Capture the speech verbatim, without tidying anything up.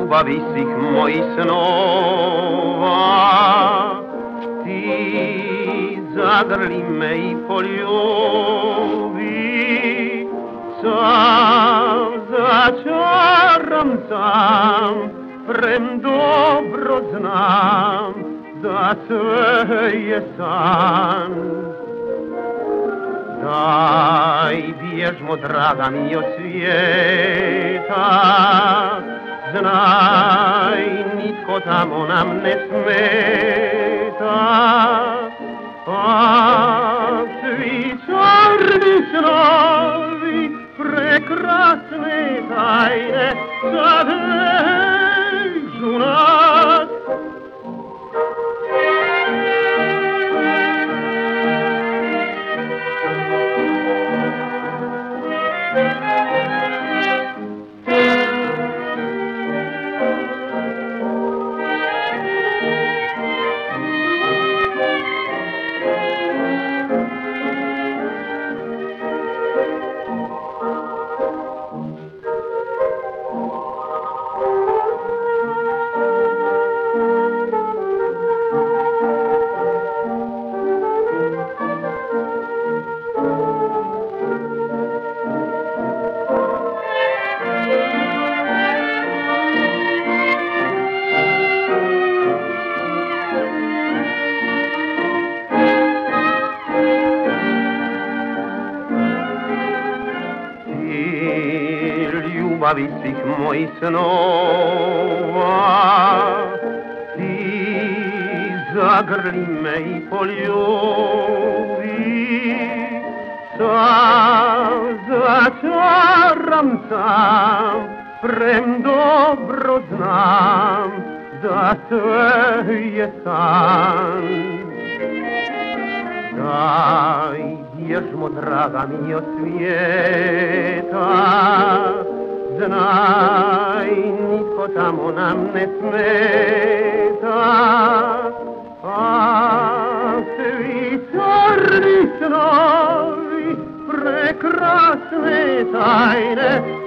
ljubavi svih mojih snova. Ti zagrli me i poljubi, sam začaram sam, prem dobro znam da sve je san. Daj, bježmo, draga mi, od svijeta, znaj, nitko tamo nam ne smeta. A svi čarni snovi, prekrasne tajne, sad vežu nas. Ljubavi svih mojih snova, ti zagrli me i poljubi, sam začaram sam, prem dobro znam da sve je san. Daj, bježmo, draga mi, od svijeta, znaj, nitko tamo nam ne smeta. A svi crni snovi, prekrasne tajne,